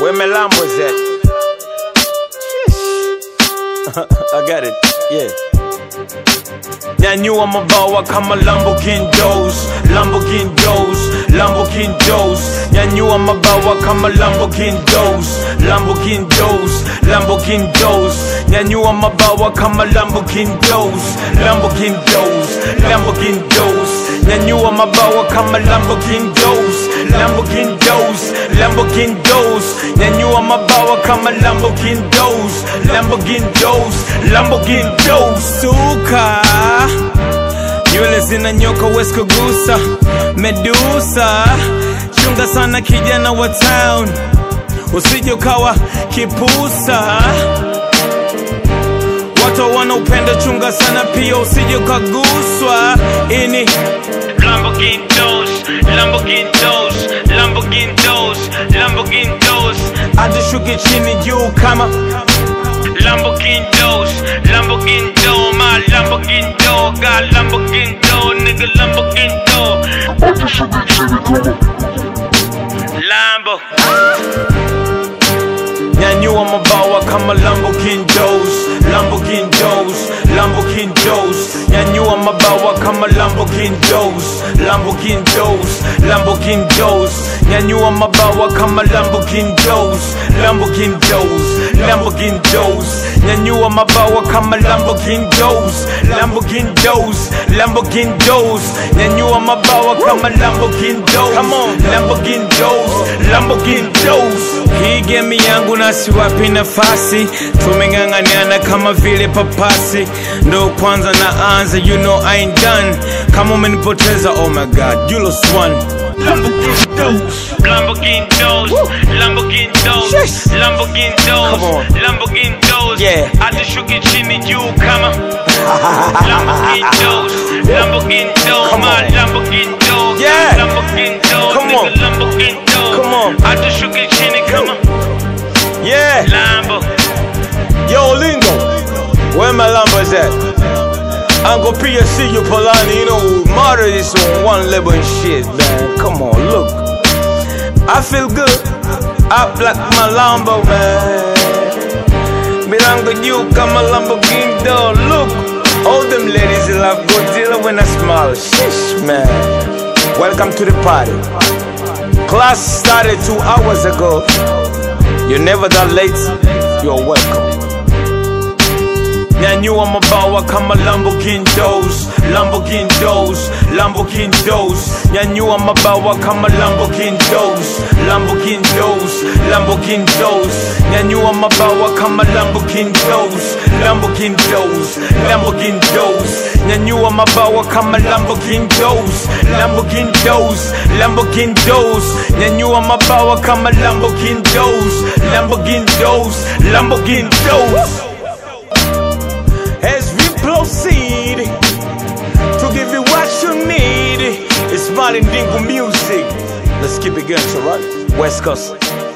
Where my Lambo's at? I got it, yeah. Nyanyua mabawa kama Lamborghini Doors, Lamborghini Doors, Lamborghini Doors. Nyanyua mabawa kama Lamborghini Doors, Lamborghini Doors, Lamborghini Doors. Nyanyua mabawa kama Lamborghini Doors, Lamborghini Doors, Lamborghini Doors. Nyanyua mabawa kama Lamborghini Doors, Lamborghini Doors, Lamborghini Doors. Nyanyua mabawa kama Lamborghini Doors, Lamborghini Doors, Lamborghini Doors. Suka nywele zinanyoka wezi kugusa Medusa. Chunga sana kijana wa town, usije ukawa kipusa. Watu wanaupenda chunga sana pia usije ukaguswa. Ini Lamborghini Doors, Lamborghini Doors, Lamborghini Doors, Lamborghini Doors. Atashuke chini juu kama Lamborghini Doors, Lamborghini Doors, my Lamborghini Doors, got Lamborghini Doors, nigga Lamborghini Doors. Lambo. Nyanyua mabawa kama Lamborghini Doors, Lamborghini Doors, Lamborghini Doors. Nyanyua mabawa kama Lamborghini Doors, Lamborghini Doors, Lamborghini Doors. Nyanyua mabawa kama Lamborghini Doors, Lamborghini Doors, Lamborghini Doors. Nyanyua mabawa kama Lamborghini Doors, Lamborghini Doors, Lamborghini Doors. Nyanyua mabawa kama Lamborghini Doors, come on, Lamborghini Doors, Lamborghini Doors. Hii game yangu na siwapi nafasi, tumeng'ang'aniana kama vile papasi. Ndo kwanza naanza, you know I ain't done. Kama umenipoteza, oh my god, you lost one. Lamborghini Doors, Lamborghini Doors, Lamborghini Doors, Lamborghini Doors, Lamborghini Doors. Yeah, atashuke chini juu kama Lamborghini Doors, Lamborghini Doors, my Lamborghini Doors, yeah, Lamborghini Doors, come on, Lamborghini Doors, come on, atashuke chini kama yeah, Lambo. Yo Lingo, where my Lambo's at? Uncle PSC, you Polani, you know, murder this on one level and shit, man. Come on, look. I feel good. I black my Lambo, man. Mirango, you got my Lamborghini door. Look, all them ladies in love Godzilla when I smile. Shish, man. Welcome to the party. Class started 2 hours ago. You're never that late. You're welcome. Nyanyua mabawa kama Lamborghini Doors, Lamborghini Doors, Lamborghini Doors. Nyanyua mabawa kama Lamborghini Doors, Lamborghini Doors, Lamborghini Doors. Nyanyua mabawa kama Lamborghini Doors, Lamborghini Doors, Lamborghini Doors. Nyanyua mabawa kama Lamborghini Doors, Lamborghini Doors, Lamborghini Doors. Nyanyua mabawa kama Lamborghini Doors, Lamborghini Doors, Lamborghini Doors. As we proceed to give you what you need, it's Martin Dingle music. Let's keep it going, alright? West Coast.